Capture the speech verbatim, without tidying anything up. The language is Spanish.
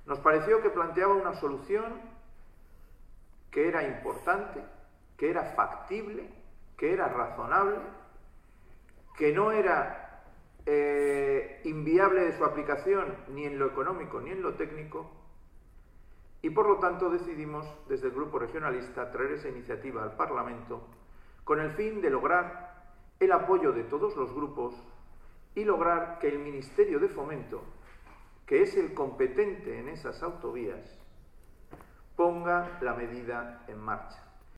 Nos pareció que planteaba una solución que era importante, que era factible, que era razonable, que no era eh, inviable de su aplicación ni en lo económico ni en lo técnico, y por lo tanto decidimos desde el Grupo Regionalista traer esa iniciativa al Parlamento con el fin de lograr el apoyo de todos los grupos y lograr que el Ministerio de Fomento, que es el competente en esas autovías, ponga la medida en marcha.